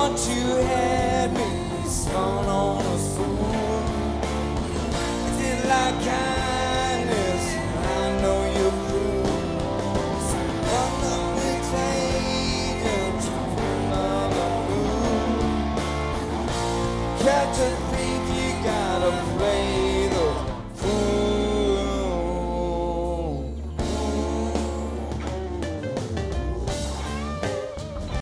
thought you had me spun on a spoon. Is it like kindness? I know you're cruel. So run up with agents from the moon. Captain